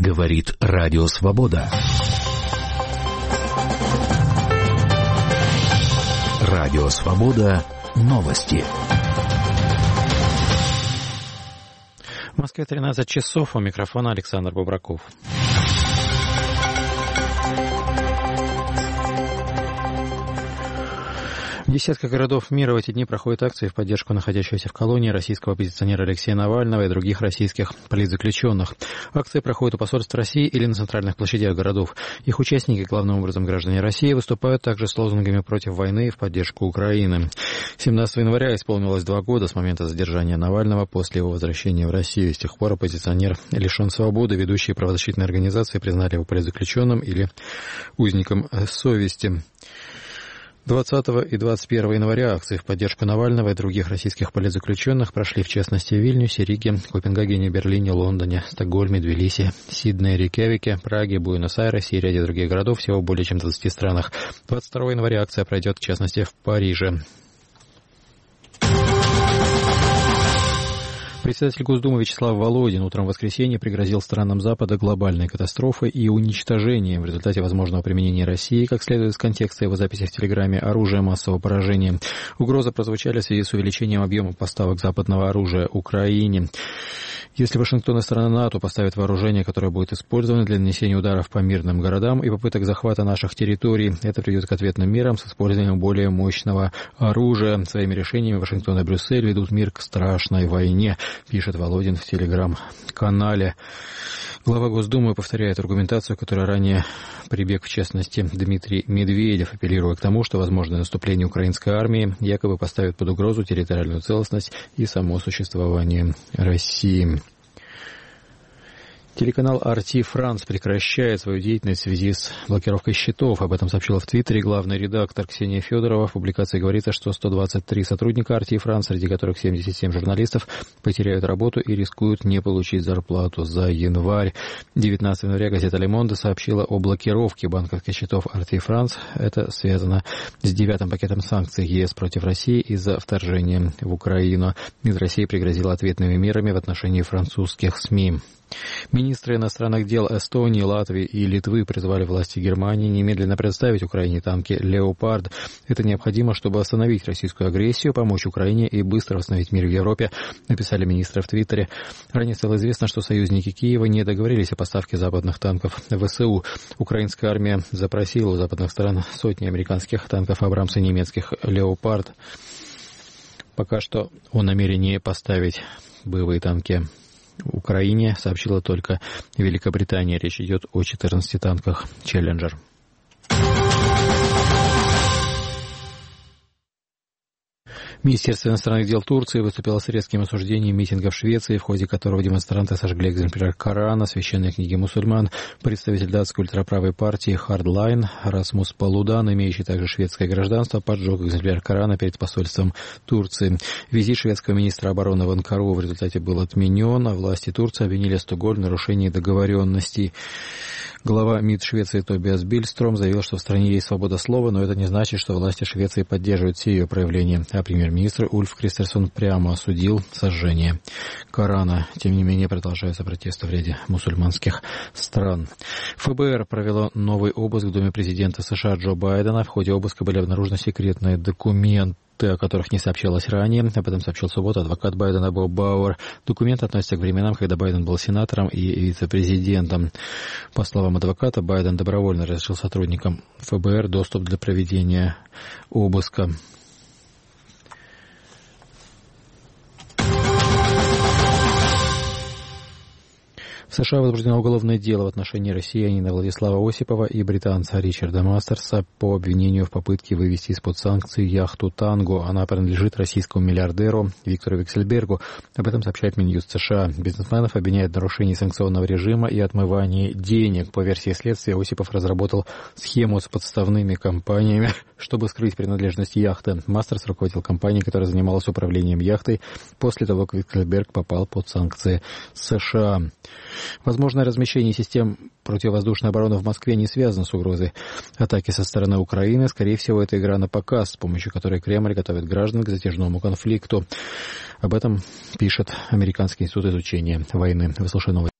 Говорит Радио Свобода. Радио Свобода. Новости. В Москве 13 часов. У микрофона Александр Бубраков. В десятках городов мира в эти дни проходят акции в поддержку находящегося в колонии российского оппозиционера Алексея Навального и других российских политзаключенных. Акции проходят у посольств России или на центральных площадях городов. Их участники, главным образом граждане России, выступают также с лозунгами против войны и в поддержку Украины. 17 января исполнилось 2 года с момента задержания Навального после его возвращения в Россию. С тех пор оппозиционер лишен свободы. Ведущие правозащитные организации признали его политзаключенным или узником совести. 20 и 21 января акции в поддержку Навального и других российских политзаключенных прошли в частности в Вильнюсе, Риге, Копенгагене, Берлине, Лондоне, Стокгольме, Тбилиси, Сиднее, Рейкьявике, Праге, Буэнос-Айресе и ряде других городов, всего более чем в 20 странах. 22 января акция пройдет в частности в Париже. Председатель Госдумы Вячеслав Володин утром в воскресенье пригрозил странам Запада глобальной катастрофой и уничтожением в результате возможного применения России, как следует из контекста его записи в Телеграме, оружия массового поражения. Угрозы прозвучали в связи с увеличением объема поставок западного оружия Украине. Если Вашингтон и страны НАТО поставят вооружение, которое будет использовано для нанесения ударов по мирным городам и попыток захвата наших территорий, это приведет к ответным мерам с использованием более мощного оружия. Своими решениями Вашингтон и Брюссель ведут мир к страшной войне, пишет Володин в Телеграм-канале. Глава Госдумы повторяет аргументацию, которую ранее прибег, в частности, Дмитрий Медведев, апеллируя к тому, что возможное наступление украинской армии якобы поставит под угрозу территориальную целостность и само существование России. Телеканал RT France прекращает свою деятельность в связи с блокировкой счетов. Об этом сообщила в Твиттере главный редактор Ксения Федорова. В публикации говорится, что 123 сотрудника RT France, среди которых 77 журналистов, потеряют работу и рискуют не получить зарплату за январь. 19 января газета Le Monde сообщила о блокировке банковских счетов RT France. Это связано с 9-м пакетом санкций ЕС против России из-за вторжения в Украину. Из России пригрозила ответными мерами в отношении французских СМИ. Министры иностранных дел Эстонии, Латвии и Литвы призвали власти Германии немедленно предоставить Украине танки «Леопард». Это необходимо, чтобы остановить российскую агрессию, помочь Украине и быстро восстановить мир в Европе, написали министры в Твиттере. Ранее стало известно, что союзники Киева не договорились о поставке западных танков в ВСУ. Украинская армия запросила у западных стран сотни американских танков «Абрамс» и немецких «Леопард». Пока что о намерении поставить боевые танки Украине сообщила только Великобритания. Речь идет о 14 танках «Челленджер». Министерство иностранных дел Турции выступило с резким осуждением митинга в Швеции, в ходе которого демонстранты сожгли экземпляр Корана, священной книги мусульман. Представитель датской ультраправой партии Hardline Расмус Палудан, имеющий также шведское гражданство, поджег экземпляр Корана перед посольством Турции. Визит шведского министра обороны в Анкару в результате был отменен, а власти Турции обвинили Стокгольм в нарушении договоренностей. Глава МИД Швеции Тобиас Бильстром заявил, что в стране есть свобода слова, но это не значит, что власти Швеции поддерживают все ее проявления. А премьер-министр Ульф Кристерсон прямо осудил сожжение Корана. Тем не менее, продолжаются протесты в ряде мусульманских стран. ФБР провело новый обыск в доме президента США Джо Байдена. В ходе обыска были обнаружены секретные документы, о которых не сообщалось ранее. Об этом сообщил в субботу адвокат Байдена Боб Бауэр. Документы относятся к временам, когда Байден был сенатором и вице-президентом. По словам адвоката, Байден добровольно разрешил сотрудникам ФБР доступ для проведения обыска. В США возбуждено уголовное дело в отношении россиянина Владислава Осипова и британца Ричарда Мастерса по обвинению в попытке вывести из-под санкций яхту «Танго». Она принадлежит российскому миллиардеру Виктору Виксельбергу. Об этом сообщает Минюст США. Бизнесменов обвиняют в нарушении санкционного режима и отмывании денег. По версии следствия, Осипов разработал схему с подставными компаниями, чтобы скрыть принадлежность яхты. Мастерс руководил компанией, которая занималась управлением яхтой после того, как Виксельберг попал под санкции США. Возможное размещение систем противовоздушной обороны в Москве не связано с угрозой атаки со стороны Украины. Скорее всего, это игра на показ, с помощью которой Кремль готовит граждан к затяжному конфликту. Об этом пишет Американский институт изучения войны. Вы слушаете новости.